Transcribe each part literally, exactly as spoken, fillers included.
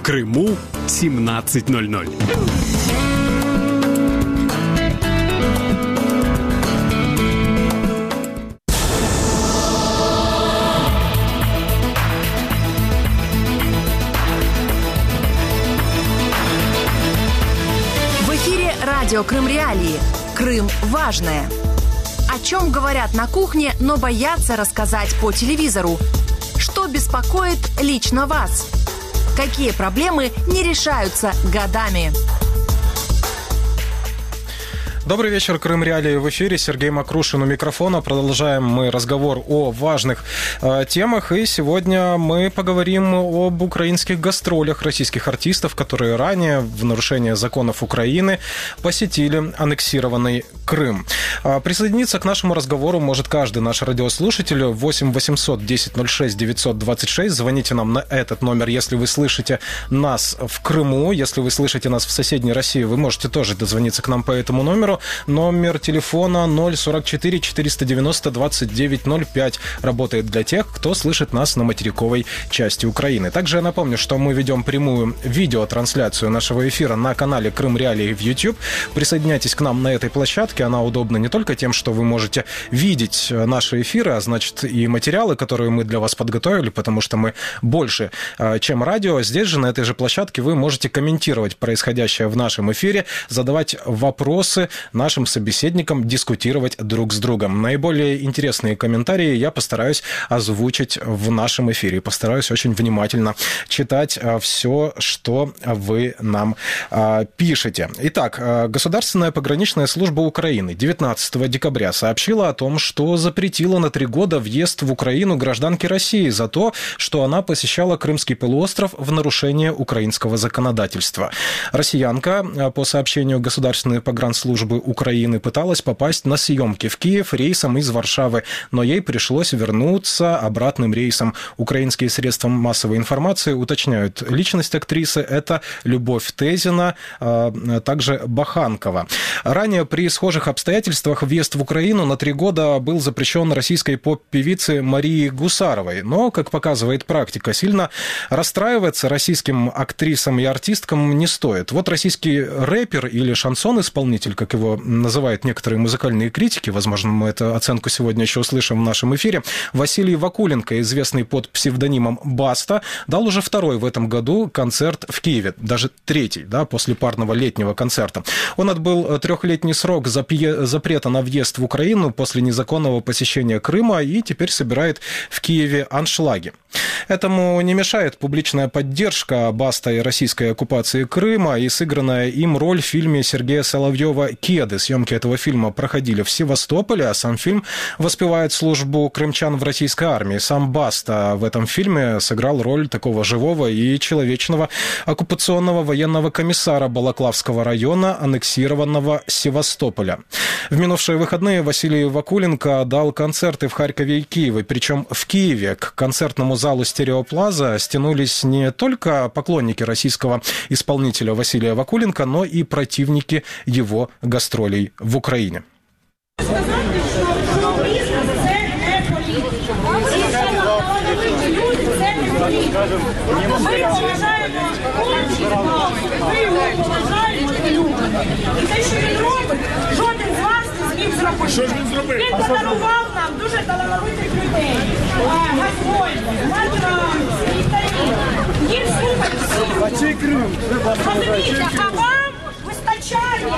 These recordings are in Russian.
Крыму семнадцать ноль ноль. В эфире радио Крым Реалии. Крым важное. О чем говорят на кухне, но боятся рассказать по телевизору? Что беспокоит лично вас? Какие проблемы не решаются годами? Добрый вечер, Крым Реалии в эфире. Сергей Макрушин у микрофона. Продолжаем мы разговор о важных э, темах. И сегодня мы поговорим об украинских гастролях российских артистов, которые ранее в нарушение законов Украины посетили аннексированный Крым. Э, присоединиться к нашему разговору может каждый наш радиослушатель. восемь восемьсот десять ноль шесть девятьсот двадцать шесть. Звоните нам на этот номер, если вы слышите нас в Крыму. Если вы слышите нас в соседней России, вы можете тоже дозвониться к нам по этому номеру. Номер телефона ноль сорок четыре четыреста девяносто двадцать девять ноль пять работает для тех, кто слышит нас на материковой части Украины. Также я напомню, что мы ведем прямую видеотрансляцию нашего эфира на канале Крым Реалии в YouTube. Присоединяйтесь к нам на этой площадке. Она удобна не только тем, что вы можете видеть наши эфиры, а значит и материалы, которые мы для вас подготовили, потому что мы больше, чем радио. Здесь же, на этой же площадке, вы можете комментировать происходящее в нашем эфире, задавать вопросы нашим собеседникам, дискутировать друг с другом. Наиболее интересные комментарии я постараюсь озвучить в нашем эфире. Постараюсь очень внимательно читать все, что вы нам пишете. Итак, Государственная пограничная служба Украины девятнадцатого декабря сообщила о том, что запретила на три года въезд в Украину гражданки России за то, что она посещала Крымский полуостров в нарушение украинского законодательства. Россиянка, по сообщению Государственной погранслужбы Украины, пыталась попасть на съемки в Киев рейсом из Варшавы, но ей пришлось вернуться обратным рейсом. Украинские средства массовой информации уточняют личность актрисы. Это Любовь Тезина, а также Баханкова. Ранее при схожих обстоятельствах въезд в Украину на три года был запрещен российской поп-певице Марии Гусаровой. Но, как показывает практика, сильно расстраиваться российским актрисам и артисткам не стоит. Вот российский рэпер или шансон-исполнитель, как его называют некоторые музыкальные критики, возможно, мы эту оценку сегодня еще услышим в нашем эфире, Василий Вакуленко, известный под псевдонимом Баста, дал уже второй в этом году концерт в Киеве, даже третий, да, после парного летнего концерта. Он отбыл трехлетний срок запрета на въезд в Украину после незаконного посещения Крыма и теперь собирает в Киеве аншлаги. Этому не мешает публичная поддержка Бастой российской оккупации Крыма и сыгранная им роль в фильме Сергея Соловьева «Кеды». Съемки этого фильма проходили в Севастополе, а сам фильм воспевает службу крымчан в российской армии. Сам Баста в этом фильме сыграл роль такого живого и человечного оккупационного военного комиссара Балаклавского района, аннексированного Севастополя. В минувшие выходные Василий Вакуленко дал концерты в Харькове и Киеве, причем в Киеве к концертному залу «Стереоплаза» стянулись не только поклонники российского исполнителя Василия Вакуленко, но и противники его гастролей в Украине. Ми поважаємо кожного, ми його поважаємо і любимо. І те, що він робить, жоден з вас не зміг зробити. Що ж він зробив? Він подарував нам дуже талановитих людей. Газвольда, Матранс, Італії. Їм слухать всі. А чий Крим? Розумієте, а вам вистачає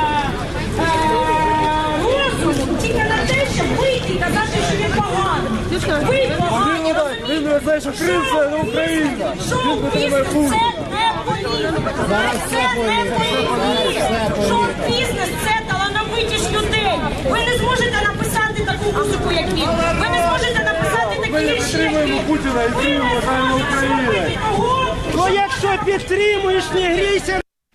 розуму тільки на те, щоб вийти і казати, що він поганий. Ви погані, розумієте? Він не знає, що Крим – це Україна. Шоу-бізнес – це не політика. Це не політика. Шоу-бізнес – це талановитість людей. Ви не зможете написати таку музику, як він. Ви не зможете написати такі вірші, як він. Ми не підтримуємо Путіна і Крим, вважаємо Україною. Ну, якщо підтримуєш, не грійся.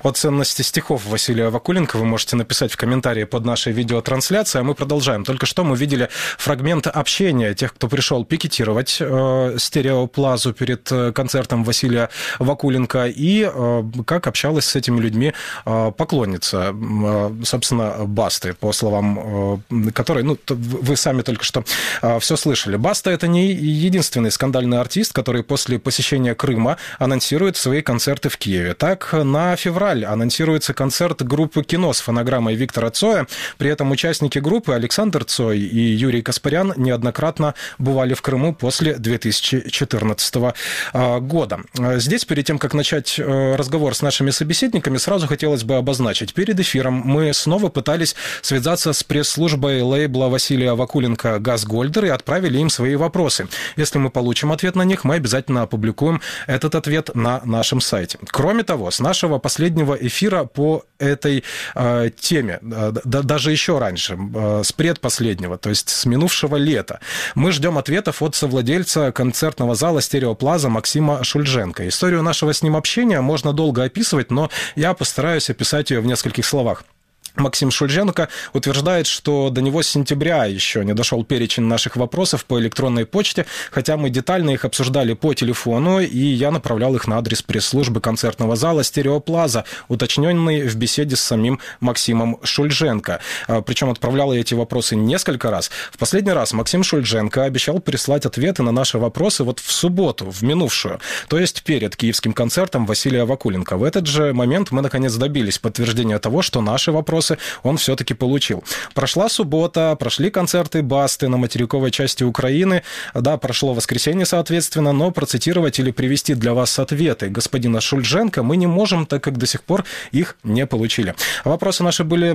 О ценности стихов Василия Вакуленко вы можете написать в комментарии под нашей видеотрансляцией, а мы продолжаем. Только что мы видели фрагмент общения тех, кто пришел пикетировать э, стереоплазу перед концертом Василия Вакуленко, и э, как общалась с этими людьми э, поклонница, э, собственно, Басты, по словам э, которой, ну, вы сами только что э, все слышали. Баста — это не единственный скандальный артист, который после посещения Крыма анонсирует свои концерты в Киеве. Так, на февраль анонсируется концерт группы «Кино» с фонограммой Виктора Цоя. При этом участники группы Александр Цой и Юрий Каспарян неоднократно бывали в Крыму после две тысячи четырнадцатого года. Здесь, перед тем, как начать разговор с нашими собеседниками, сразу хотелось бы обозначить. Перед эфиром мы снова пытались связаться с пресс-службой лейбла Василия Вакуленко «Газгольдер» и отправили им свои вопросы. Если мы получим ответ на них, мы обязательно опубликуем этот ответ на нашем сайте. Кроме того, с нашего последнего эфира по этой э, теме, э, да, даже еще раньше, э, с предпоследнего, то есть с минувшего лета, мы ждем ответов от совладельца концертного зала «Стереоплаза» Максима Шульженко. Историю нашего с ним общения можно долго описывать, но я постараюсь описать ее в нескольких словах. Максим Шульженко утверждает, что до него с сентября еще не дошел перечень наших вопросов по электронной почте, хотя мы детально их обсуждали по телефону, и я направлял их на адрес пресс-службы концертного зала «Стереоплаза», уточненный в беседе с самим Максимом Шульженко. Причем отправлял я эти вопросы несколько раз. В последний раз Максим Шульженко обещал прислать ответы на наши вопросы вот в субботу, в минувшую, то есть перед киевским концертом Василия Вакуленко. В этот же момент мы, наконец, добились подтверждения того, что наши вопросы он все-таки получил. Прошла суббота, прошли концерты Басты на материковой части Украины, да, прошло воскресенье, соответственно, но процитировать или привести для вас ответы господина Шульженко мы не можем, так как до сих пор их не получили. Вопросы наши были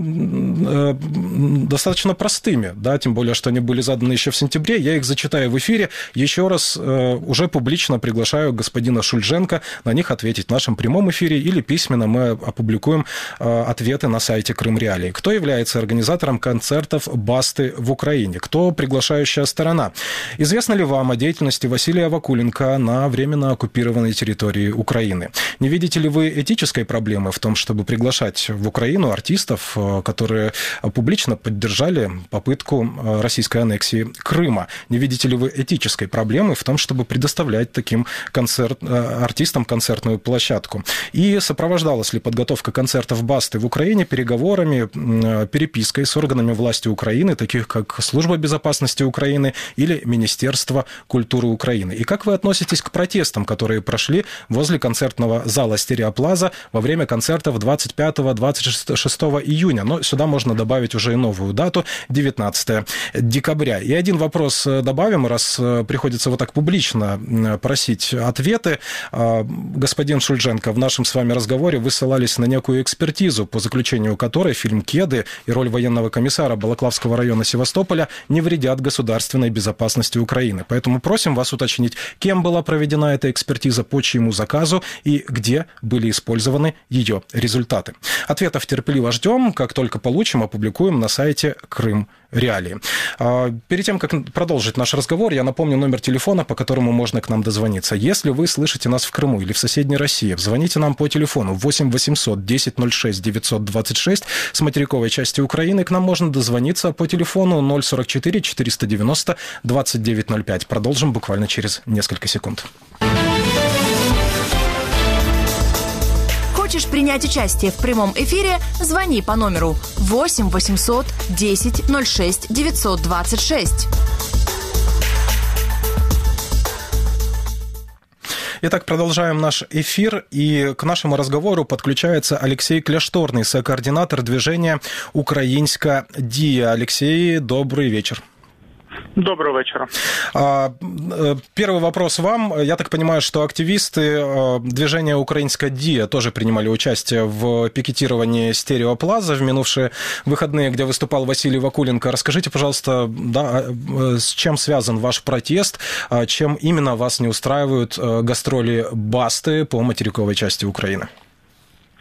э, достаточно простыми, да, тем более, что они были заданы еще в сентябре. Я их зачитаю в эфире. Еще раз э, уже публично приглашаю господина Шульженко на них ответить в нашем прямом эфире или письменно мы опубликуем э, ответы на сайте Крым Реалии. Кто является организатором концертов Басты в Украине? Кто приглашающая сторона? Известно ли вам о деятельности Василия Вакуленко на временно оккупированной территории Украины? Не видите ли вы этической проблемы в том, чтобы приглашать в Украину артистов, которые публично поддержали попытку российской аннексии Крыма? Не видите ли вы этической проблемы в том, чтобы предоставлять таким концерт, артистам концертную площадку? И сопровождалась ли подготовка концертов Басты в Украине переговорами, перепиской с органами власти Украины, таких как Служба безопасности Украины или Министерство культуры Украины? И как вы относитесь к протестам, которые прошли возле концертного зала «Стереоплаза» во время концертов двадцать пятого — двадцать шестого июня? Но сюда можно добавить уже и новую дату, девятнадцатого декабря. И один вопрос добавим, раз приходится вот так публично просить ответы. Господин Шульженко, в нашем с вами разговоре вы ссылались на некую экспертизу, по заключению которой фильм «Кеды» и роль военного комиссара Балаклавского района Севастополя не вредят государственной безопасности Украины. Поэтому просим вас уточнить, кем была проведена эта экспертиза, по чьему заказу и где были использованы ее результаты. Ответов терпеливо ждем. Как только получим, опубликуем на сайте Крым Реалии. Перед тем, как продолжить наш разговор, я напомню номер телефона, по которому можно к нам дозвониться. Если вы слышите нас в Крыму или в соседней России, звоните нам по телефону восемь восемьсот десять ноль шесть девятьсот двадцать шесть. С материковой части Украины к нам можно дозвониться по телефону ноль сорок четыре четыреста девяносто двадцать девять ноль пять. Продолжим буквально через несколько секунд. Хочешь принять участие в прямом эфире? Звони по номеру восемь восемьсот десять ноль шесть девятьсот двадцать шесть. Итак, продолжаем наш эфир, и к нашему разговору подключается Алексей Кляшторный, сокоординатор движения «Украинська дія». Алексей, добрый вечер. Доброго вечера. Первый вопрос вам. Я так понимаю, что активисты движения «Украинська дія» тоже принимали участие в пикетировании «Стереоплаза» в минувшие выходные, где выступал Василий Вакуленко. Расскажите, пожалуйста, да, с чем связан ваш протест, чем именно вас не устраивают гастроли Басты по материковой части Украины?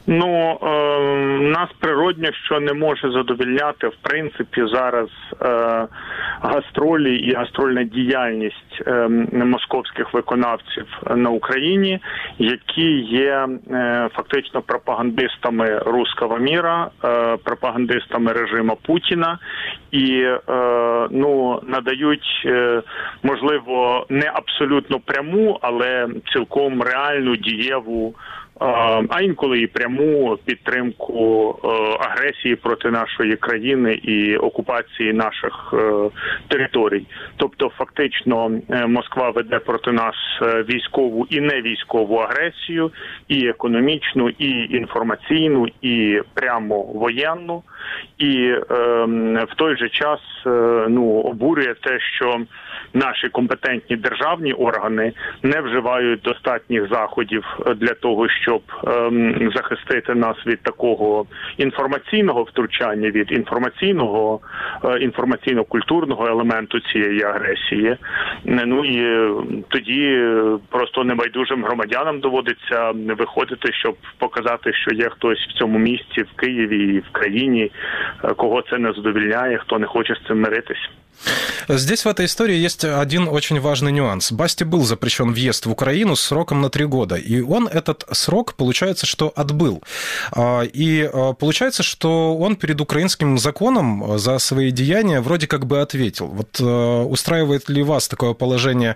Ну, е, нас природньо, що не може задовольняти, в принципі, зараз е, гастролі і гастрольна діяльність е, московських виконавців на Україні, які є е, фактично пропагандистами руського міра, е, пропагандистами режиму Путіна і е, ну, надають, е, можливо, не абсолютно пряму, але цілком реальну, дієву, а інколи і пряму підтримку агресії проти нашої країни і окупації наших територій. Тобто, фактично, Москва веде проти нас військову і невійськову агресію, і економічну, і інформаційну, і прямо воєнну. І е, в той же час е, ну, обурює те, що наші компетентні державні органи не вживають достатніх заходів для того, щоб е, захистити нас від такого інформаційного втручання, від інформаційного, е, інформаційно-культурного елементу цієї агресії. Ну і тоді просто небайдужим громадянам доводиться виходити, щоб показати, що є хтось в цьому місці, в Києві і в країні, кого це не задовольняє, хто не хоче з цим миритись. Здесь в этой истории есть один очень важный нюанс. Басте был запрещен въезд в Украину с сроком на три года, и он этот срок, получается, что отбыл. И получается, что он перед украинским законом за свои деяния вроде как бы ответил. Вот устраивает ли вас такое положение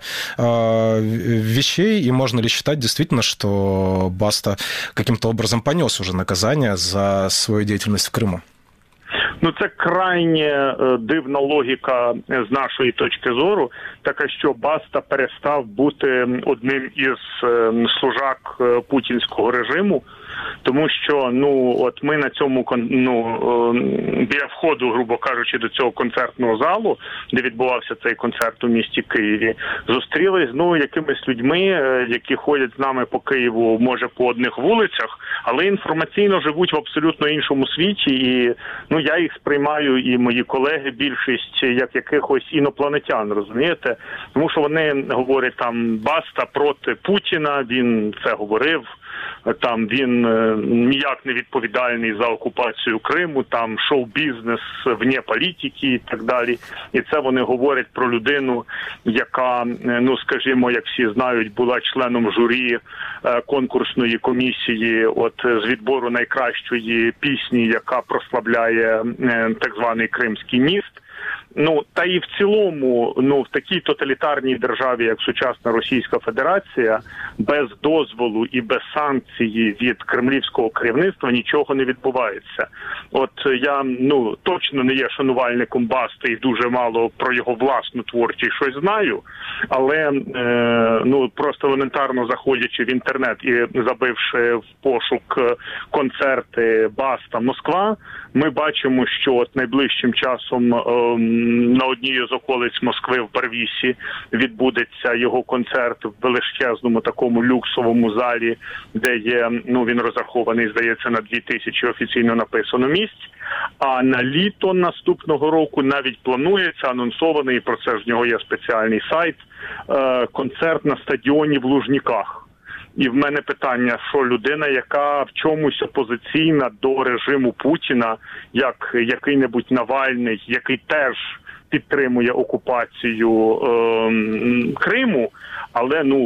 вещей, и можно ли считать действительно, что Баста каким-то образом понес уже наказание за свою деятельность в Крыму? Ну, це крайне дивна логіка з нашої точки зору, така, що Баста перестав бути одним із служак путінського режиму, тому що, ну, от ми на цьому, ну, біля входу, грубо кажучи, до цього концертного залу, де відбувався цей концерт у місті Києві, зустрілись, ну, якимись людьми, які ходять з нами по Києву, може, по одних вулицях, але інформаційно живуть в абсолютно іншому світі, і, ну, я їх сприймаю, і мої колеги, більшість, як якихось інопланетян, розумієте? Тому що вони говорять, там, Баста проти Путіна, він це говорив, там він ніяк не відповідальний за окупацію Криму, там шоу-бізнес вне політики і так далі. І це вони говорять про людину, яка, ну скажімо, як всі знають, була членом журі конкурсної комісії от з відбору найкращої пісні, яка прославляє так званий Кримський міст. Ну, та і в цілому, ну, в такій тоталітарній державі, як сучасна Російська Федерація, без дозволу і без санкції від кремлівського керівництва нічого не відбувається. От я, ну, точно не є шанувальником Басти і дуже мало про його власну творчість щось знаю, але, е, ну, просто елементарно заходячи в інтернет і забивши в пошук концерти Баста Москва, ми бачимо, що от найближчим часом е, на одній з околиць Москви в Барвісі відбудеться його концерт в величезному такому люксовому залі, де є, ну, він розрахований, здається, на дві тисячі офіційно написано місць. А на літо наступного року навіть планується, анонсований, про це ж в нього є спеціальний сайт, е, концерт на стадіоні в Лужниках. І в мене питання, що людина, яка в чомусь опозиційна до режиму Путіна, як який-небудь Навальний, який теж підтримує окупацію е, Криму, але, ну,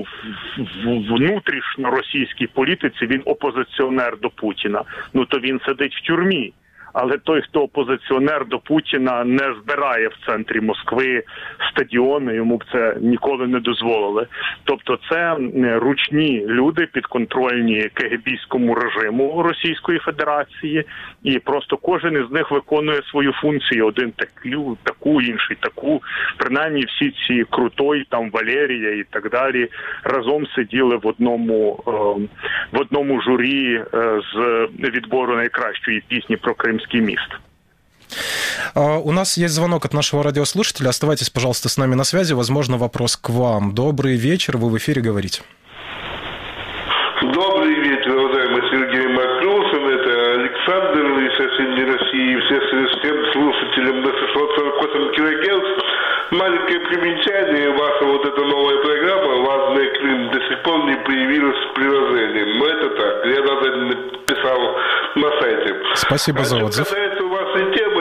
в внутрішньо російській політиці він опозиціонер до Путіна. Ну, то він сидить в тюрмі. Але той, хто опозиціонер до Путіна, не збирає в центрі Москви стадіони, йому б це ніколи не дозволили. Тобто це ручні люди, підконтрольні кегебійському режиму Російської Федерації, і просто кожен із них виконує свою функцію. Один таку, таку, інший таку. Принаймні всі ці Крутой, там Валерія і так далі разом сиділи в одному, в одному журі з відбору найкращої пісні про Кримський міст. У нас есть звонок от нашего радиослушателя. Оставайтесь, пожалуйста, с нами на связи. Возможно, вопрос к вам. Добрый вечер, вы в эфире, говорите. Добрый вечер, уважаемый Сергей Макрушин. Это Александр из соседней России. Всем слушателям на шестьсот сорок восемь килогерц. Маленькое примечание. Ваша вот эта новая программа «Важный Крым» до сих пор не появилась в приложении. Но это так. Я надо написать написал на сайте. Спасибо а за что отзыв. касается вашей темы,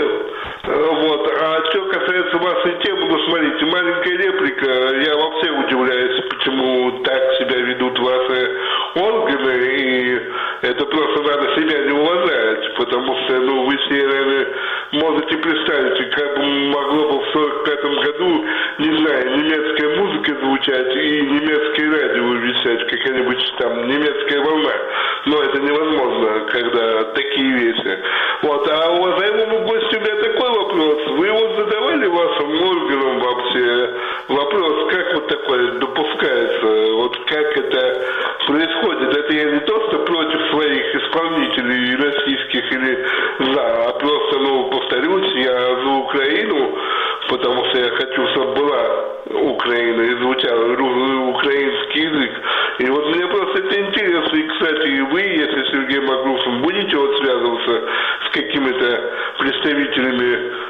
вот, а что касается вашей темы, ну, смотрите, маленькая реплика, я вообще удивляюсь, почему так себя ведут ваши органы, и это просто надо себя не уважать, потому что, ну, вы все, наверное, можете представить, как могло бы в сорок пятом году, не знаю, немецкая музыка звучать и немецкое радио вещать, какая-нибудь там немецкая волна. Но это невозможно, когда такие вещи. Вот, а уважаемому гостю у меня такой вопрос. Вы вот задавали вашим органам вообще вопрос, как вот такое допускается, вот как это происходит? Это я не то, что против своих исполнителей российских или за, а просто, ну, повторюсь, я за Украину, потому что я хочу, чтобы была Украина и звучал украинский язык. И вот мне просто это интересно. И, кстати, вы, если Сергей Макрушин, будете вот связываться с какими-то представителями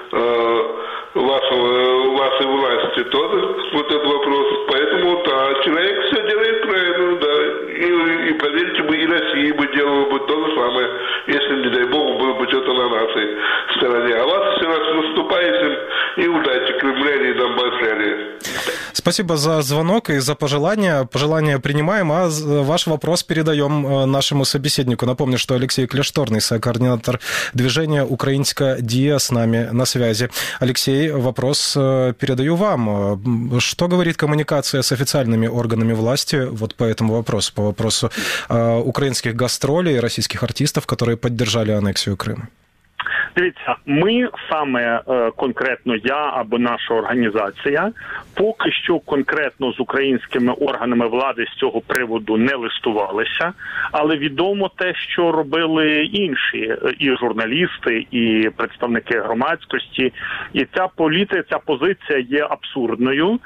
э, вашего, вашей власти, тоже вот этот вопрос. Поэтому, да, человек все делает правильно, да. И, и поверьте бы, и Россия бы делала бы то же самое, если, не дай бог, было бы что-то на нашей стороне. А вас все раз наступающим и удачи, кремляне и донбассляне. Спасибо за звонок и за пожелания. Пожелания принимаем, а ваш вопрос передаем нашему собеседнику. Напомню, что Алексей Кляшторный, сокоординатор движения «Украинская Дия», с нами на связи. Алексей, вопрос передаю вам. Что говорит коммуникация с официальными органами власти вот по этому вопросу, по вопросу украинских гастролей, российских артистов, которые поддержали аннексию Крыма? Дивіться, ми саме конкретно я або наша організація поки що конкретно з українськими органами влади з цього приводу не листувалися, але відомо те, що робили інші і журналісти, і представники громадськості. І ця політика, ця позиція є абсурдною.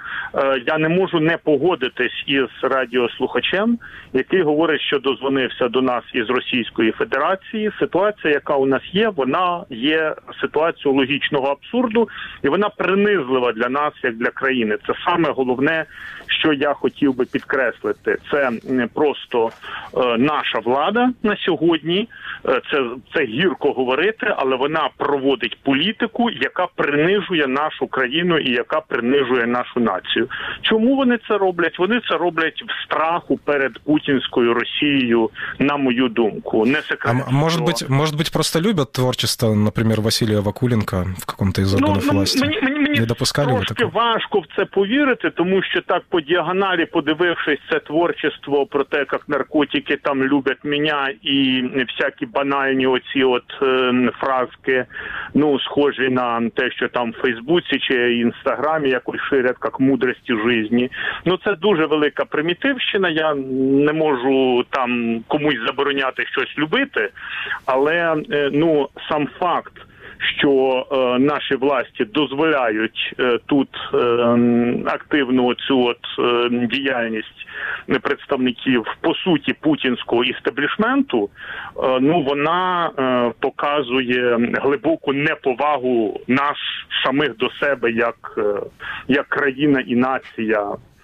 Я не можу не погодитись із радіослухачем, який говорить, що дозвонився до нас із Російської Федерації. Ситуація, яка у нас є, вона є ситуацією логічного абсурду, і вона принизлива для нас, як для країни. Це саме головне, що я хотів би підкреслити. Це просто е, наша влада на сьогодні, е, це, це гірко говорити, але вона проводить політику, яка принижує нашу країну і яка принижує нашу націю. Чому вони це роблять? Вони це роблять в страху перед путінською Росією, на мою думку. Не секрет. А может быть, может быть, просто любят творчество, например, Василия Вакуленко в каком-то из органов ну, власти? Мені, мені, мені не допускали ви такого? Важко в це повірити, тому що так по діагоналі, подивившись це творчество про те, як наркотики там люблять мене і всякі банальні оці от е, фразки, ну, схожі на те, що там в Фейсбуці чи Інстаграмі якось ширять, як мудрості житті. Ну, це дуже велика примітивщина, я не можу там комусь забороняти щось любити, але, е, ну, сам факт, що е, наші власті дозволяють е, тут е, активну цю от е, діяльність представників, по суті, путінського істеблішменту, е, ну, вона е, показує глибоку неповагу нас самих до себе як, е, як країна і нація.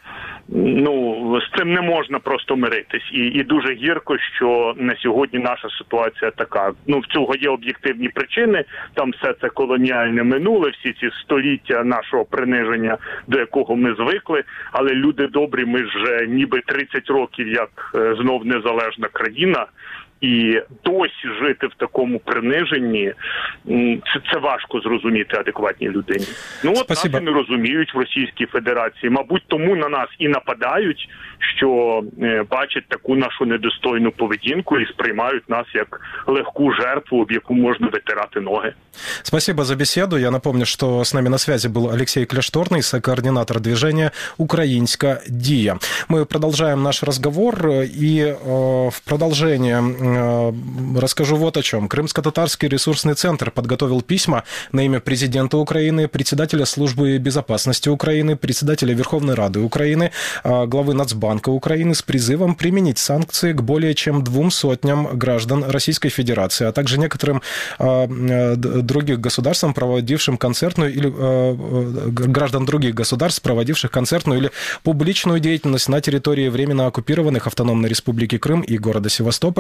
Ну, з цим не можна просто миритись. І, і дуже гірко, що на сьогодні наша ситуація така. Ну, в цього є об'єктивні причини. Там все це колоніальне минуле, всі ці століття нашого приниження, до якого ми звикли. Але люди добрі, ми вже ніби тридцять років як знов незалежна країна. І досі жити в такому приниженні, це, це важко зрозуміти адекватній людині. Ну от нас і не розуміють в Російській Федерації. Мабуть, тому на нас і нападають, що е, бачать таку нашу недостойну поведінку і сприймають нас як легку жертву, об яку можна витирати ноги. Спасибо за беседу. Я напомню, что с нами на связи был Алексей Кляшторный, сокоординатор движения «Украинская Дия». Мы продолжаем наш разговор, и э, в продолжение э, расскажу вот о чем. Крымско-татарский ресурсный центр подготовил письма на имя президента Украины, председателя службы безопасности Украины, председателя Верховной Рады Украины, э, главы Нацбанка Украины с призывом применить санкции к более чем двум сотням граждан Российской Федерации, а также некоторым э, других государств, проводившим концертную или э, граждан других государств, проводивших концертную или публичную деятельность на территории временно оккупированных Автономной Республики Крым и города Севастополя, или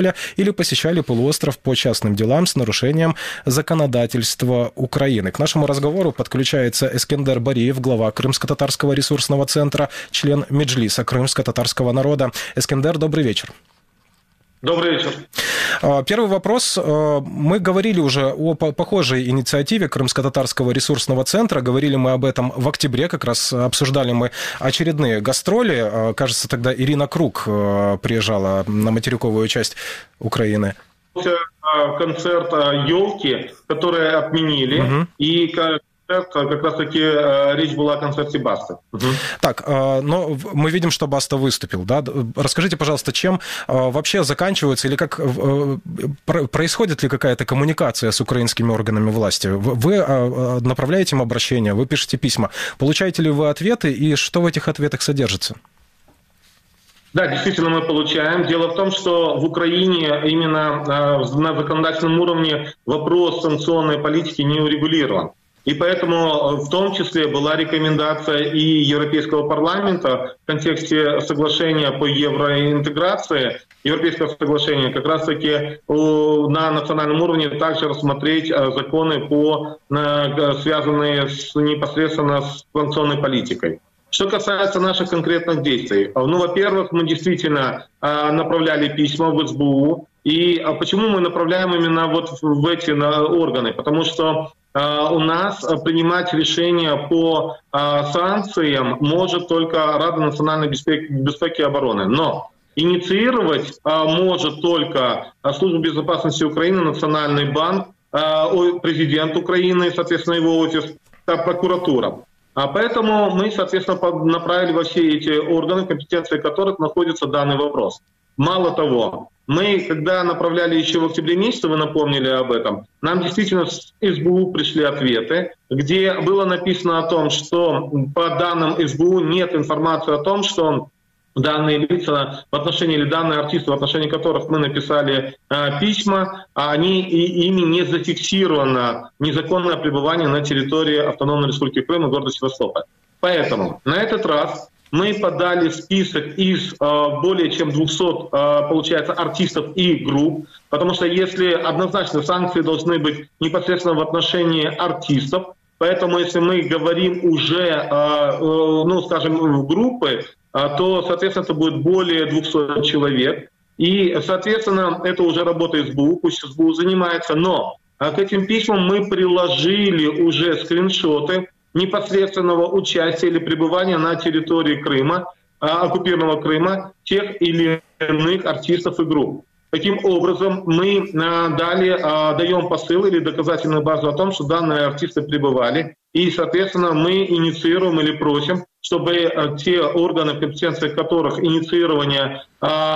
или посещали полуостров по частным делам с нарушением законодательства Украины. К нашему разговору подключается Эскендер Бариев, глава Крымско-татарского ресурсного центра, член Меджлиса крымско-татарского народа. Эскендер, добрый вечер. Добрый вечер. Первый вопрос. Мы говорили уже о похожей инициативе Крымско-татарского ресурсного центра. Говорили мы об этом в октябре, как раз обсуждали мы очередные гастроли. Кажется, тогда Ирина Круг приезжала на материковую часть Украины. Концерт «Елки», который отменили, угу. и как как раз-таки речь была о концерте Басты. Угу. Так, но мы видим, что Баста выступил, да? Расскажите, пожалуйста, чем вообще заканчивается или как происходит ли какая-то коммуникация с украинскими органами власти? Вы направляете им обращения, вы пишете письма. Получаете ли вы ответы и что в этих ответах содержится? Да, действительно мы получаем. Дело в том, что в Украине именно на законодательном уровне вопрос санкционной политики не урегулирован. И поэтому в том числе была рекомендация и Европейского парламента в контексте соглашения по евроинтеграции, Европейского соглашения, как раз-таки на национальном уровне также рассмотреть законы, по, связанные с, непосредственно с санкционной политикой. Что касается наших конкретных действий, ну, во-первых, мы действительно направляли письма в эс бэ у. И почему мы направляем именно вот в эти органы? Потому что у нас принимать решения по санкциям может только Рада национальной безопасности и обороны. Но инициировать может только Служба безопасности Украины, Национальный банк, президент Украины, соответственно, его офис, прокуратура. Поэтому мы, соответственно, направили во все эти органы, компетенции которых находится данный вопрос. Мало того, мы, когда направляли еще в октябре месяце, вы напомнили об этом, нам действительно с эс бэ у пришли ответы, где было написано о том, что по данным эс бэ у нет информации о том, что данные лица в отношении, или данные артисты, в отношении которых мы написали э, письма, они, и, ими не зафиксировано незаконное пребывание на территории Автономной Республики Крым и города Севастополь. Поэтому на этот раз мы подали список из э, более чем двухсот, э, получается, артистов и групп, потому что если однозначно санкции должны быть непосредственно в отношении артистов, поэтому если мы говорим уже, э, э, ну, скажем, в группы, э, то, соответственно, это будет более двухсот человек. И, соответственно, это уже работа эс бэ у, пусть эс бэ у занимается, но э, к этим письмам мы приложили уже скриншоты непосредственного участия или пребывания на территории Крыма, оккупированного Крыма, тех или иных артистов и групп. Таким образом, мы далее даем посыл или доказательную базу о том, что данные артисты пребывали, и, соответственно, мы инициируем или просим, чтобы те органы, компетенции которых инициирование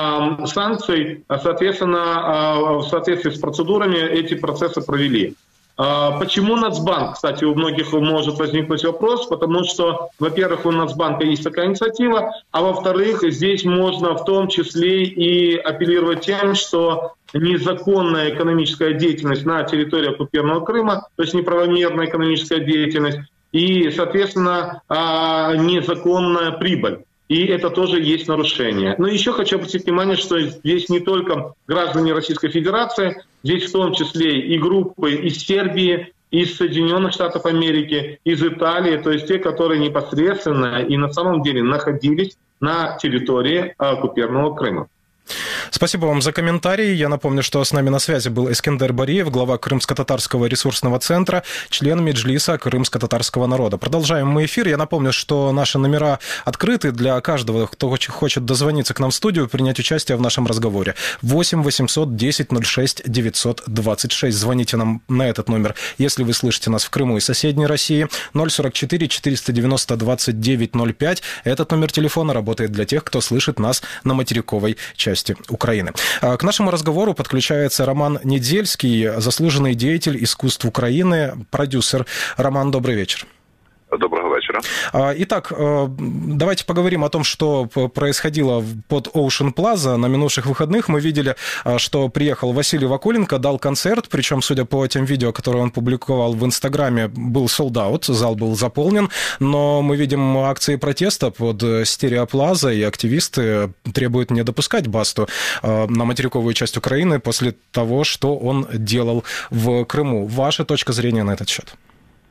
санкций, соответственно, в соответствии с процедурами эти процессы провели. Почему Нацбанк? Кстати, у многих может возникнуть вопрос, потому что, во-первых, у Нацбанка есть такая инициатива, а во-вторых, здесь можно в том числе и апеллировать тем, что незаконная экономическая деятельность на территории оккупированного Крыма, то есть неправомерная экономическая деятельность, и, соответственно, незаконная прибыль. И это тоже есть нарушение. Но еще хочу обратить внимание, что здесь не только граждане Российской Федерации, здесь в том числе и группы из Сербии, из Соединенных Штатов Америки, из Италии, то есть те, которые непосредственно и на самом деле находились на территории оккупированного Крыма. Спасибо вам за комментарий. Я напомню, что с нами на связи был Эскендер Бариев, глава Крымско-татарского ресурсного центра, член Меджлиса крымско-татарского народа. Продолжаем мы эфир. Я напомню, что наши номера открыты для каждого, кто хочет дозвониться к нам в студию, принять участие в нашем разговоре. восемь восемьсот десять ноль шесть девятьсот двадцать шесть. Звоните нам на этот номер, если вы слышите нас в Крыму и соседней России. ноль сорок четыре четыреста девяносто двадцать девять ноль пять. Этот номер телефона работает для тех, кто слышит нас на материковой части Украины. К нашему разговору подключается Роман Недельский, заслуженный деятель искусств Украины, продюсер. Роман, добрый вечер. Доброго вечера. вечера. Итак, давайте поговорим о том, что происходило под Ocean Plaza. На минувших выходных мы видели, что приехал Василий Вакуленко, дал концерт, причем, судя по тем видео, которые он публиковал в Инстаграме, был sold out, зал был заполнен, но мы видим акции протеста под Стереоплаза, и активисты требуют не допускать Басту на материковую часть Украины после того, что он делал в Крыму. Ваша точка зрения на этот счет?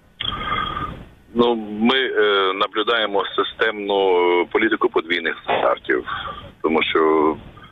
Ну, ми е, наблюдаємо системну політику подвійних стандартів, тому що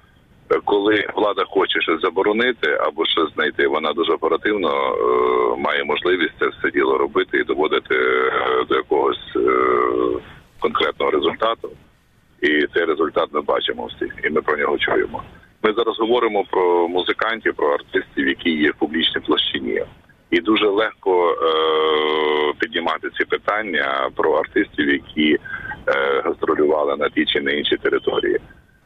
коли влада хоче щось заборонити або щось знайти, вона дуже оперативно е, має можливість це все діло робити і доводити до якогось е, конкретного результату. І цей результат ми бачимо всі, і ми про нього чуємо. Ми зараз говоримо про музикантів, про артистів, які є в публічній площині. І дуже легко е, піднімати ці питання про артистів, які е, гастролювали на тій чи на іншій території.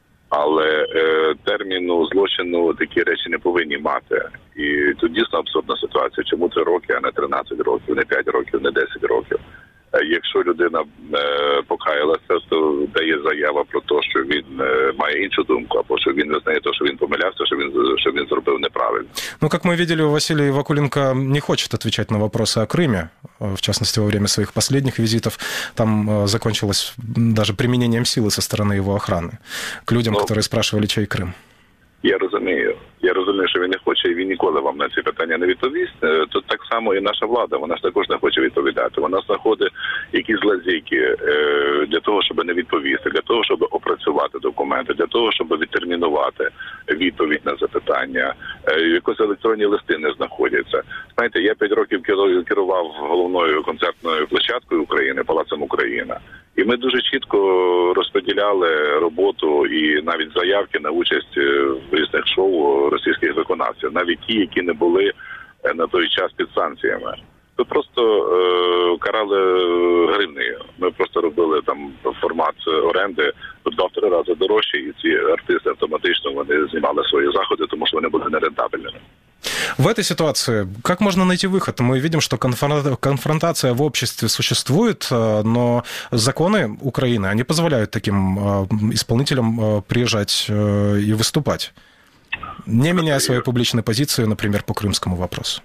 Але е, терміну злочину такі речі не повинні мати. І тут дійсно абсурдна ситуація. Чому три роки, а не тринадцять років, не п'ять років, не десять років. Якщо людина е, покаялася, то дає заява про те, що він е, має іншу думку, або що він визнає те, що він помилявся, що він, що він зробив неправильно. Ну, как мы видели, Василий Вакуленко не хочет отвечать на вопросы о Крыме, в частности, во время своих последних визитов. Там закончилось даже применением силы со стороны его охраны к людям, ну, которые спрашивали, чей Крым. Я розумію. Я розумію, що він не хоче, і він ніколи вам на ці питання не відповість. Тут так само і наша влада, вона ж також не хоче відповідати. Вона знаходить якісь лазейки для того, щоб не відповісти, для того, щоб опрацювати документи, для того, щоб відтермінувати відповідь на запитання. Якось електронні листи не знаходяться. Знаєте, я п'ять років керував головною концертною площадкою України, Палацом Україна. І ми дуже чітко розподіляли роботу і навіть заявки на участь в різних шоу російських виконавців, навіть ті, які не були на той час під санкціями. Ми просто е, карали гривнею. Ми просто робили там формат оренди в два-три рази дорожче, і ці артисти автоматично вони знімали свої заходи, тому що вони були нерентабельними. В этой ситуации как можно найти выход? Мы видим, что конфронтация в обществе существует, но законы Украины, они позволяют таким исполнителям приезжать и выступать, не меняя свою публичную позицию, например, по крымскому вопросу.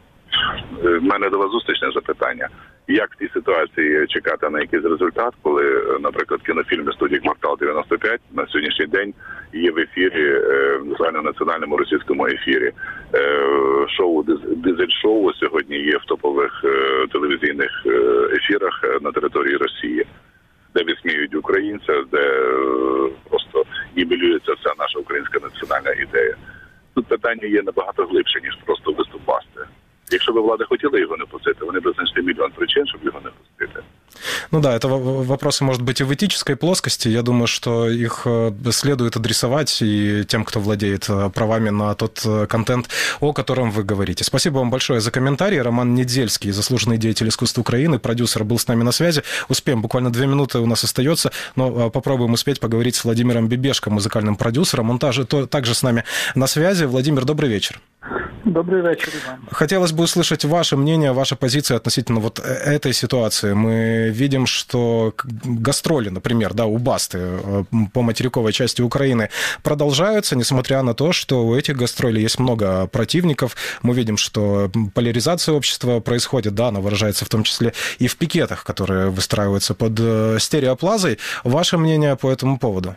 У мене до вас зустрічне запитання. Як в тій ситуації чекати на якийсь результат, коли, наприклад, кінофільми студії «Квартал дев'яносто п'ять» на сьогоднішній день є в ефірі, в загальнонаціональному російському ефірі. Шоу «Дизель-шоу» сьогодні є в топових телевізійних ефірах на території Росії, де висміюють українця, де просто нівелюється вся наша українська національна ідея. Тут питання є набагато глибше, ніж просто виступ Басти. Якщо б влада хотіла його не пустити, вони б знайшли мільйон причин, щоб його не пустити. Ну да, это вопросы, может быть, и в этической плоскости. Я думаю, что их следует адресовать и тем, кто владеет правами на тот контент, о котором вы говорите. Спасибо вам большое за комментарий. Роман Недзельский, заслуженный деятель искусства Украины, продюсер, был с нами на связи. Успеем, буквально две минуты у нас остается, но попробуем успеть поговорить с Владимиром Бебешко, музыкальным продюсером. Он также, также с нами на связи. Владимир, добрый вечер. Добрый вечер, Иван. Хотелось бы услышать ваше мнение, ваша позиция относительно вот этой ситуации. Мы видим, что гастроли, например, да, у Басты по материковой части Украины продолжаются, несмотря на то, что у этих гастролей есть много противников. Мы видим, что поляризация общества происходит, да, она выражается в том числе и в пикетах, которые выстраиваются под Стереоплазой. Ваше мнение по этому поводу?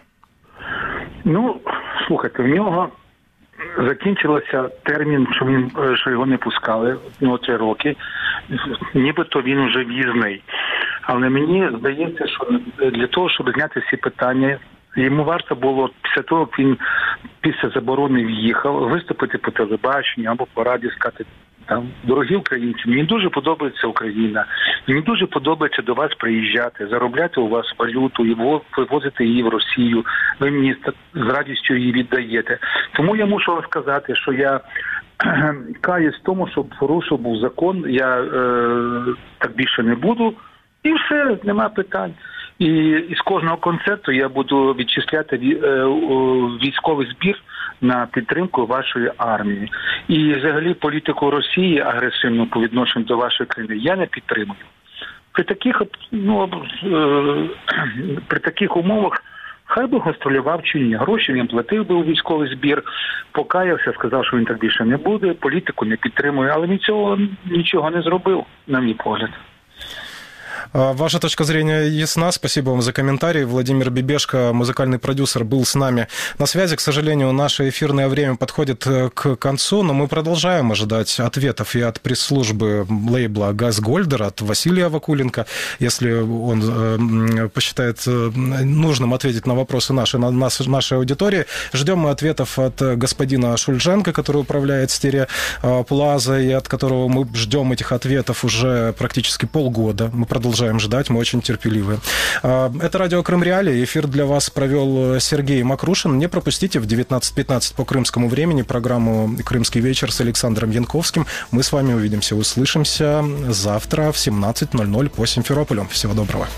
Ну, слухайте, в нього закінчився термін, що він що його не пускали, ну, три роки. Нібито він вже в'їзний. Але мені здається, що для того, щоб зняти всі питання, йому варто було після того, як він після заборони в'їхав, виступити по телебаченню або по радіо, сказати: там, дорогі українці, мені дуже подобається Україна, мені дуже подобається до вас приїжджати, заробляти у вас валюту і вивозити її в Росію, ви мені з радістю її віддаєте. Тому я мушу вам сказати, що я каюсь в тому, що порушив був закон, я е, так більше не буду, і все, нема питань. І із кожного концерту я буду відчисляти військовий збір на підтримку вашої армії. І взагалі політику Росії агресивну по відношенню до вашої країни я не підтримую. при таких, ну, при таких умовах хай би гастролював чи ні. Гроші він платив би у військовий збір, покаявся, сказав, що він так більше не буде, політику не підтримує, але він цього нічого не зробив, на мій погляд. Ваша точка зрения ясна. Спасибо вам за комментарий. Владимир Бибешко, музыкальный продюсер, был с нами на связи. К сожалению, наше эфирное время подходит к концу, но мы продолжаем ожидать ответов и от пресс-службы лейбла «Газгольдер», от Василия Вакуленко, если он посчитает нужным ответить на вопросы нашей, на нашей аудитории. Ждем мы ответов от господина Шульженко, который управляет Стереоплаза, и от которого мы ждем этих ответов уже практически полгода. Мы продолжаем ждать, мы очень терпеливы. Это радио Крым Реалии. Эфир для вас провел Сергей Макрушин. Не пропустите в девятнадцать пятнадцать по крымскому времени программу «Крымский вечер» с Александром Янковским. Мы с вами увидимся, услышимся завтра в семнадцать ноль ноль по Симферополю. Всего доброго.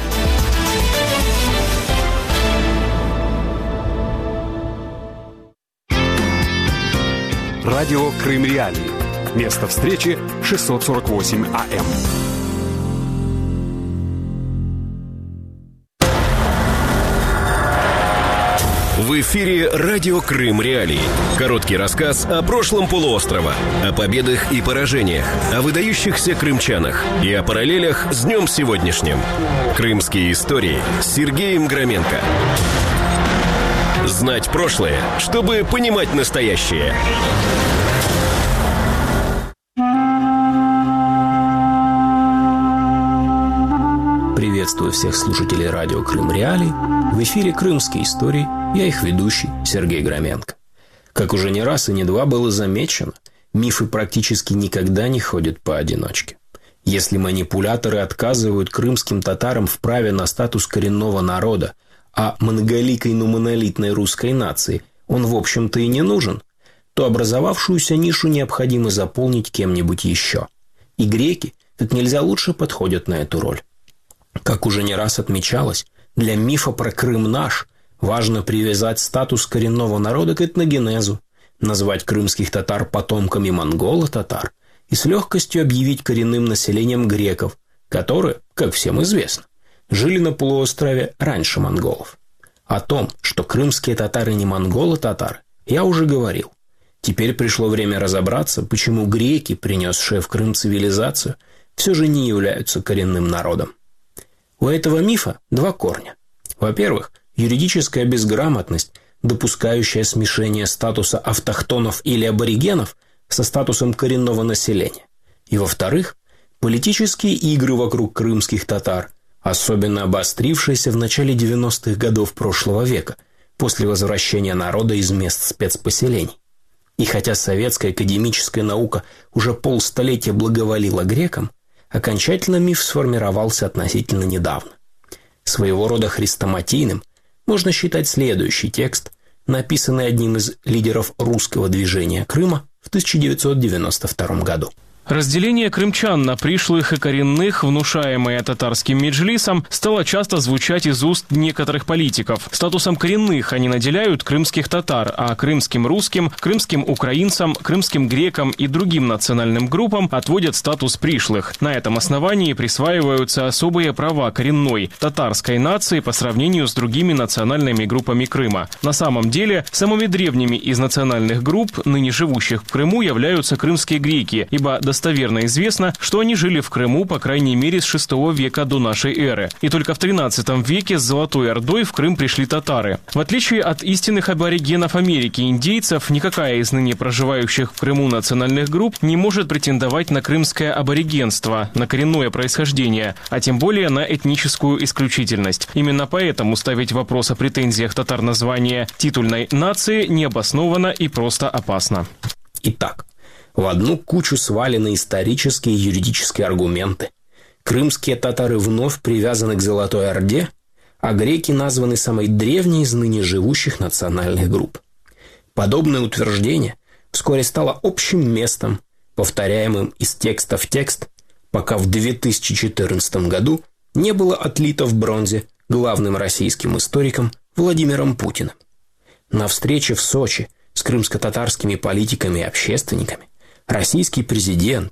Радио Крым Реалии. Место встречи шестьсот сорок восемь АМ. В эфире радио Крым Реалии. Короткий рассказ о прошлом полуострова, о победах и поражениях, о выдающихся крымчанах и о параллелях с днем сегодняшним. Крымские истории с Сергеем Громенко. Знать прошлое, чтобы понимать настоящее. Приветствую всех слушателей радио Крым Реалии. В эфире «Крымские истории». Я их ведущий Сергей Громенко. Как уже не раз и не два было замечено, мифы практически никогда не ходят поодиночке. Если манипуляторы отказывают крымским татарам в праве на статус коренного народа, а многоликой, но монолитной русской нации он, в общем-то, и не нужен, то образовавшуюся нишу необходимо заполнить кем-нибудь еще. И греки как нельзя лучше подходят на эту роль. Как уже не раз отмечалось, для мифа про Крым наш важно привязать статус коренного народа к этногенезу, назвать крымских татар потомками монголо-татар и с легкостью объявить коренным населением греков, которые, как всем известно, жили на полуострове раньше монголов. О том, что крымские татары не монголо-татары, я уже говорил. Теперь пришло время разобраться, почему греки, принесшие в Крым цивилизацию, все же не являются коренным народом. У этого мифа два корня. Во-первых, юридическая безграмотность, допускающая смешение статуса автохтонов или аборигенов со статусом коренного населения. И во-вторых, политические игры вокруг крымских татар, особенно обострившиеся в начале девяностых годов прошлого века, после возвращения народа из мест спецпоселений. И хотя советская академическая наука уже полстолетия благоволила грекам, окончательно миф сформировался относительно недавно. Своего рода хрестоматийным можно считать следующий текст, написанный одним из лидеров русского движения Крыма в тысяча девятьсот девяносто втором году. Разделение крымчан на пришлых и коренных, внушаемое татарским меджлисом, стало часто звучать из уст некоторых политиков. Статусом коренных они наделяют крымских татар, а крымским русским, крымским украинцам, крымским грекам и другим национальным группам отводят статус пришлых. На этом основании присваиваются особые права коренной татарской нации по сравнению с другими национальными группами Крыма. На самом деле, самыми древними из национальных групп, ныне живущих в Крыму, являются крымские греки, ибо до достоверно известно, что они жили в Крыму по крайней мере с шестого века до нашей эры. И только в тринадцатом веке с Золотой Ордой в Крым пришли татары. В отличие от истинных аборигенов Америки, индейцев, никакая из ныне проживающих в Крыму национальных групп не может претендовать на крымское аборигенство, на коренное происхождение, а тем более на этническую исключительность. Именно поэтому ставить вопрос о претензиях татар на звание титульной нации необоснованно и просто опасно. Итак, в одну кучу свалены исторические и юридические аргументы. Крымские татары вновь привязаны к Золотой Орде, а греки названы самой древней из ныне живущих национальных групп. Подобное утверждение вскоре стало общим местом, повторяемым из текста в текст, пока в две тысячи четырнадцатом году не было отлито в бронзе главным российским историком Владимиром Путиным. На встрече в Сочи с крымско-татарскими политиками и общественниками российский президент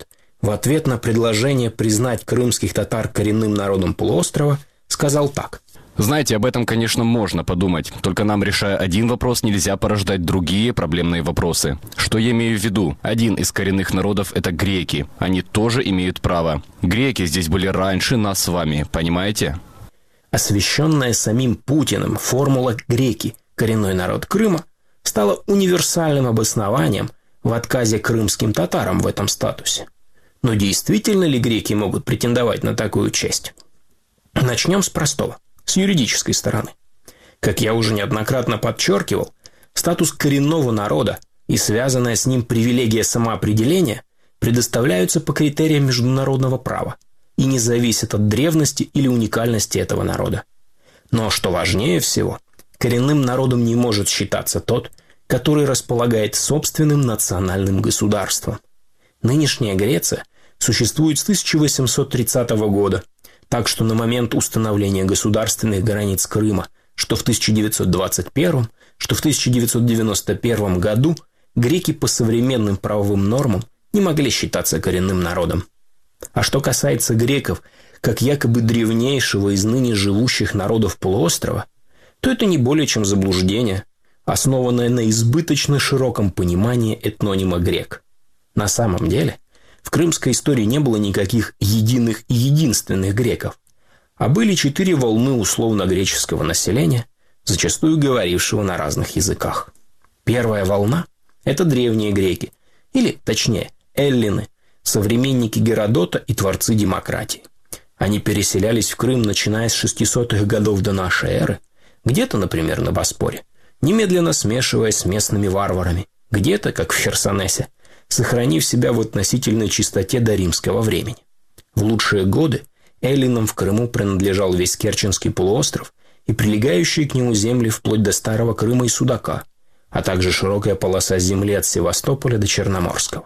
в ответ на предложение признать крымских татар коренным народом полуострова, сказал так. Знаете, об этом, конечно, можно подумать. Только нам, решая один вопрос, нельзя порождать другие проблемные вопросы. Что я имею в виду? Один из коренных народов – это греки. Они тоже имеют право. Греки здесь были раньше нас с вами, понимаете? Освященная самим Путиным формула «греки» – коренной народ Крыма стала универсальным обоснованием в отказе крымским татарам в этом статусе. Но действительно ли греки могут претендовать на такую честь? Начнем с простого. С юридической стороны. Как я уже неоднократно подчеркивал, статус коренного народа и связанная с ним привилегия самоопределения предоставляются по критериям международного права и не зависят от древности или уникальности этого народа. Но, что важнее всего, коренным народом не может считаться тот, который располагает собственным национальным государством. Нынешняя Греция существует с тысяча восемьсот тридцатого года, так что на момент установления государственных границ Крыма, что в тысяча девятьсот двадцать первом, что в тысяча девятьсот девяносто первом году, греки по современным правовым нормам не могли считаться коренным народом. А что касается греков, как якобы древнейшего из ныне живущих народов полуострова, то это не более чем заблуждение, основанное на избыточно широком понимании этнонима грек. На самом деле, в крымской истории не было никаких единых и единственных греков, а были четыре волны условно-греческого населения, зачастую говорившего на разных языках. Первая волна – это древние греки, или, точнее, эллины, современники Геродота и творцы демократии. Они переселялись в Крым, начиная с шестисотых годов до нашей эры, где-то, например, на Боспоре, немедленно смешиваясь с местными варварами, где-то, как в Херсонесе, сохранив себя в относительной чистоте до римского времени. В лучшие годы эллинам в Крыму принадлежал весь Керченский полуостров и прилегающие к нему земли вплоть до Старого Крыма и Судака, а также широкая полоса земли от Севастополя до Черноморского.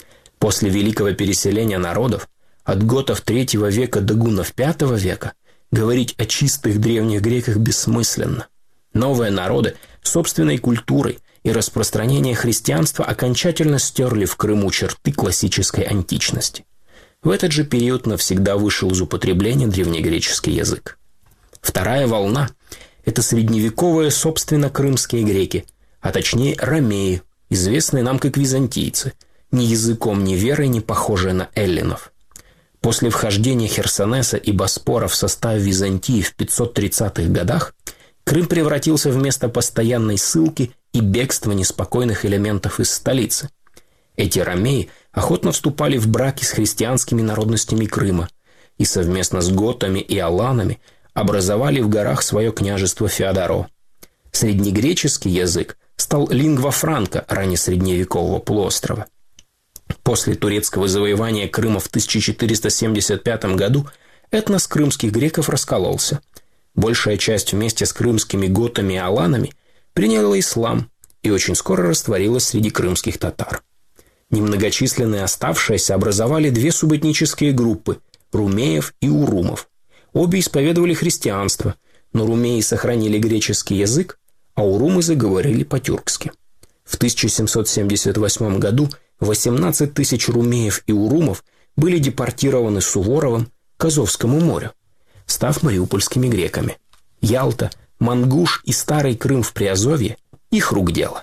После великого переселения народов от готов третьего века до гуннов пятого века говорить о чистых древних греках бессмысленно. Новые народы собственной культурой и распространение христианства окончательно стерли в Крыму черты классической античности. В этот же период навсегда вышел из употребления древнегреческий язык. Вторая волна – это средневековые, собственно, крымские греки, а точнее ромеи, известные нам как византийцы, ни языком, ни верой не похожие на эллинов. После вхождения Херсонеса и Боспора в состав Византии в пятьсот тридцатых годах Крым превратился в место постоянной ссылки и бегства неспокойных элементов из столицы. Эти ромеи охотно вступали в браки с христианскими народностями Крыма и совместно с готами и аланами образовали в горах свое княжество Феодоро. Среднегреческий язык стал лингва франка раннесредневекового полуострова. После турецкого завоевания Крыма в тысяча четыреста семьдесят пятом году этнос крымских греков раскололся. Большая часть вместе с крымскими готами и аланами приняла ислам и очень скоро растворилась среди крымских татар. Немногочисленные оставшиеся образовали две субэтнические группы – румеев и урумов. Обе исповедовали христианство, но румеи сохранили греческий язык, а урумы заговорили по-тюркски. В тысяча семьсот семьдесят восьмом году восемнадцать тысяч румеев и урумов были депортированы Суворовым к Азовскому морю, став мариупольскими греками. Ялта, Мангуш и Старый Крым в Приазовье – их рук дело.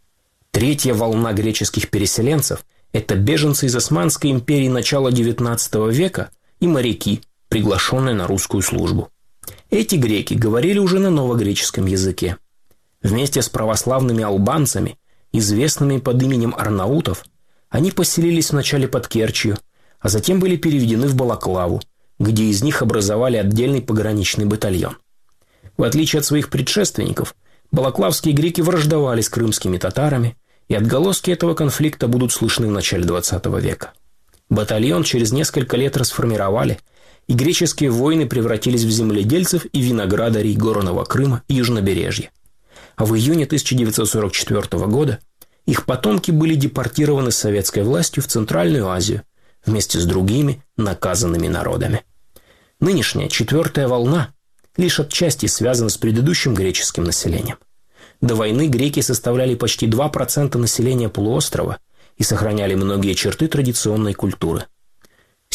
Третья волна греческих переселенцев – это беженцы из Османской империи начала девятнадцатого века и моряки, приглашенные на русскую службу. Эти греки говорили уже на новогреческом языке. Вместе с православными албанцами, известными под именем арнаутов, они поселились вначале под Керчью, а затем были переведены в Балаклаву, где из них образовали отдельный пограничный батальон. В отличие от своих предшественников, балаклавские греки враждовали с крымскими татарами, и отголоски этого конфликта будут слышны в начале двадцатого века. Батальон через несколько лет расформировали, и греческие воины превратились в земледельцев и виноградарей Горного Крыма и Южнобережья. А в июне тысяча девятьсот сорок четвёртого года их потомки были депортированы советской властью в Центральную Азию вместе с другими наказанными народами. Нынешняя четвертая волна лишь отчасти связана с предыдущим греческим населением. До войны греки составляли почти два процента населения полуострова и сохраняли многие черты традиционной культуры.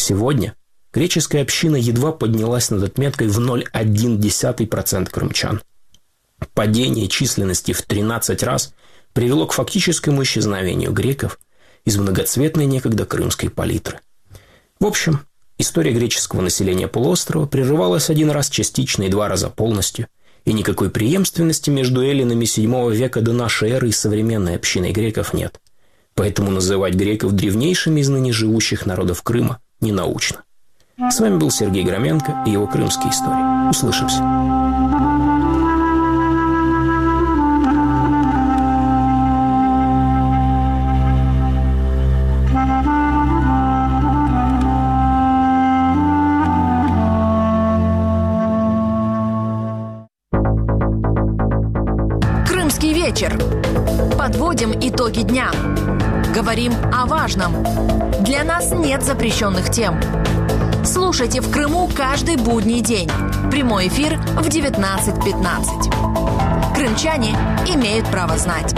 Сегодня греческая община едва поднялась над отметкой в ноль целых одна десятая процента крымчан. Падение численности в тринадцать раз привело к фактическому исчезновению греков из многоцветной некогда крымской палитры. В общем, история греческого населения полуострова прерывалась один раз частично и два раза полностью, и никакой преемственности между эллинами седьмого века до нашей эры и современной общиной греков нет. Поэтому называть греков древнейшими из ныне живущих народов Крыма ненаучно. С вами был Сергей Громенко и его крымские истории. Услышимся. Крымский вечер. Подводим итоги дня. Говорим о важном. Для нас нет запрещенных тем. Слушайте в Крыму каждый будний день. Прямой эфир в девятнадцать пятнадцать. Крымчане имеют право знать.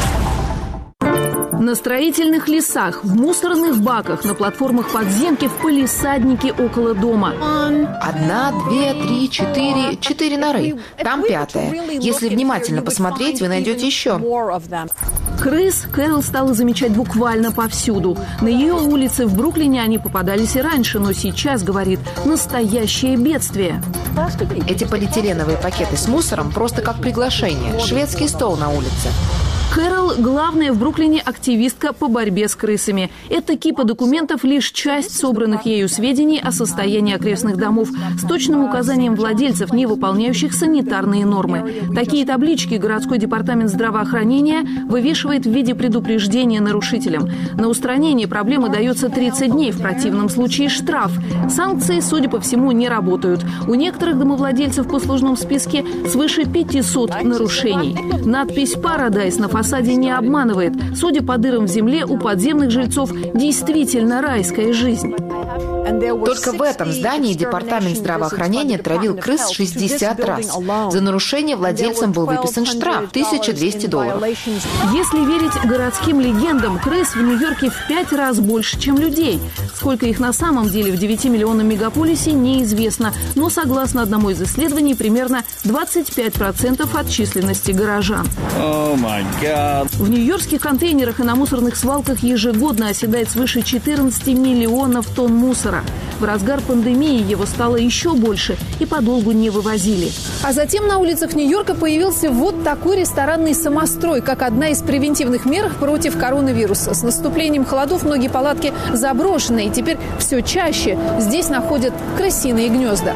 На строительных лесах, в мусорных баках, на платформах подземки, в палисаднике около дома. Одна, две, три, четыре, четыре норы. Там пятая. Если внимательно посмотреть, вы найдете еще. Крыс Кэрол стала замечать буквально повсюду. На ее улице в Бруклине они попадались и раньше, но сейчас, говорит, настоящее бедствие. Эти полиэтиленовые пакеты с мусором просто как приглашение. Шведский стол на улице. Кэрол – главная в Бруклине активистка по борьбе с крысами. Эта кипа документов – лишь часть собранных ею сведений о состоянии окрестных домов с точным указанием владельцев, не выполняющих санитарные нормы. Такие таблички городской департамент здравоохранения вывешивает в виде предупреждения нарушителям. На устранение проблемы дается тридцать дней, в противном случае штраф. Санкции, судя по всему, не работают. У некоторых домовладельцев в послужном списке свыше пятисот нарушений. Надпись «Парадайз» на фасаде не обманывает. Судя по дырам в земле, у подземных жильцов действительно райская жизнь. Только в этом здании департамент здравоохранения травил крыс шестьдесят раз. За нарушение владельцам был выписан штраф – тысяча двести долларов. Если верить городским легендам, крыс в Нью-Йорке в пять раз больше, чем людей. Сколько их на самом деле в девятимиллионном мегаполисе, неизвестно. Но, согласно одному из исследований, примерно двадцать пять процентов от численности горожан. Oh my God. В нью-йоркских контейнерах и на мусорных свалках ежегодно оседает свыше четырнадцати миллионов тонн мусора. В разгар пандемии его стало еще больше и подолгу не вывозили. А затем на улицах Нью-Йорка появился вот такой ресторанный самострой, как одна из превентивных мер против коронавируса. С наступлением холодов многие палатки заброшены, и теперь все чаще здесь находят крысиные гнезда.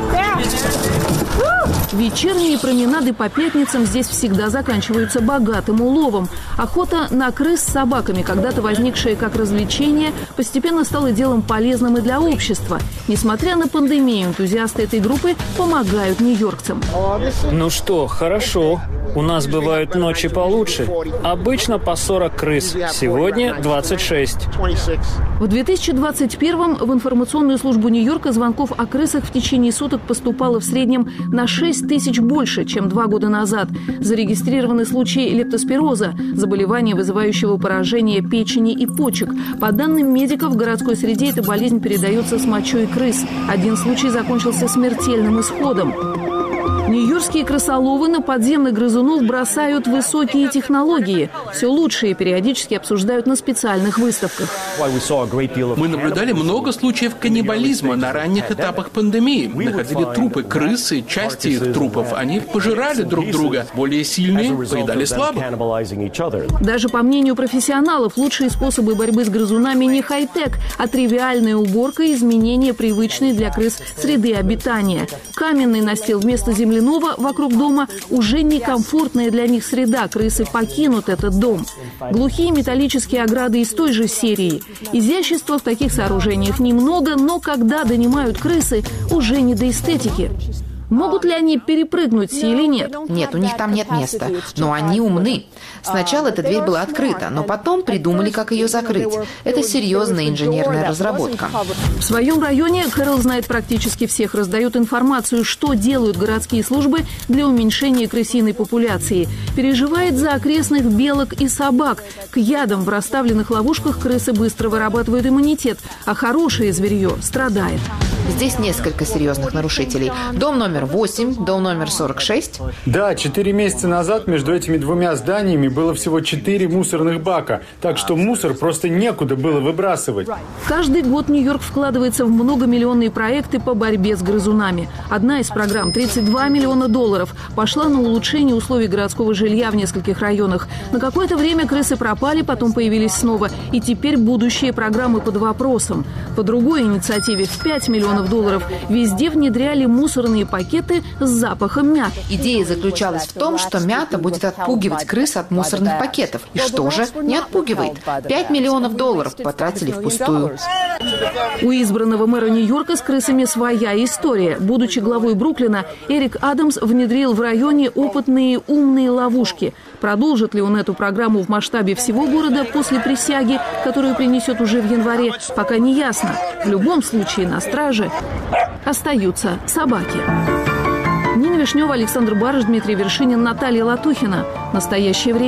Вечерние променады по пятницам здесь всегда заканчиваются богатым уловом. Охота на крыс с собаками, когда-то возникшая как развлечение, постепенно стала делом полезным и для общества. Несмотря на пандемию, энтузиасты этой группы помогают нью-йоркцам. Ну что, хорошо. У нас бывают ночи получше. Обычно по сорок крыс. Сегодня двадцать шесть. В две тысячи двадцать первом в информационную службу Нью-Йорка звонков о крысах в течение суток поступало в среднем на шесть тысяч больше, чем два года назад. Зарегистрированы случаи лептоспироза, заболевания, вызывающего поражение печени и почек. По данным медиков, в городской среде эта болезнь передается с мочой крыс. Один случай закончился смертельным исходом. Нью-йоркские крысоловы на подземных грызунов бросают высокие технологии. Все лучшее периодически обсуждают на специальных выставках. Мы наблюдали много случаев каннибализма на ранних этапах пандемии. Находили трупы крыс и части их трупов. Они пожирали друг друга. Более сильные поедали слабых. Даже по мнению профессионалов, лучшие способы борьбы с грызунами не хай-тек, а тривиальная уборка и изменение привычной для крыс среды обитания. Каменный настил вместо земли вокруг дома уже некомфортная для них среда. Крысы покинут этот дом. Глухие металлические ограды из той же серии. Изящества в таких сооружениях немного, но когда донимают крысы, уже не до эстетики. Могут ли они перепрыгнуть или нет? Нет, у них там нет места. Но они умны. Сначала эта дверь была открыта, но потом придумали, как ее закрыть. Это серьезная инженерная разработка. В своем районе Кэрол знает практически всех, раздает информацию, что делают городские службы для уменьшения крысиной популяции. Переживает за окрестных белок и собак. К ядам в расставленных ловушках крысы быстро вырабатывают иммунитет, а хорошее зверье страдает. Здесь несколько серьезных нарушителей. Дом номер восемь, дом номер сорок шесть. Да, четыре месяца назад между этими двумя зданиями было всего четыре мусорных бака, так что мусор просто некуда было выбрасывать. Каждый год Нью-Йорк вкладывается в многомиллионные проекты по борьбе с грызунами. Одна из программ, тридцать два миллиона долларов, пошла на улучшение условий городского жилья в нескольких районах. На какое-то время крысы пропали, потом появились снова. И теперь будущие программы под вопросом. По другой инициативе в пять миллионов долларов везде внедряли мусорные пакеты с запахом мяты. Идея заключалась в том, что мята будет отпугивать крыс от мусорных пакетов. И что же? Не отпугивает. пять миллионов долларов потратили впустую. У избранного мэра Нью-Йорка с крысами своя история. Будучи главой Бруклина, Эрик Адамс внедрил в районе опытные умные ловушки. Продолжит ли он эту программу в масштабе всего города после присяги, которую принесет уже в январе, пока не ясно. В любом случае на страже остаются собаки. Нина Вишнева, Александр Барыш, Дмитрий Вершинин, Наталья Латухина. Настоящее время.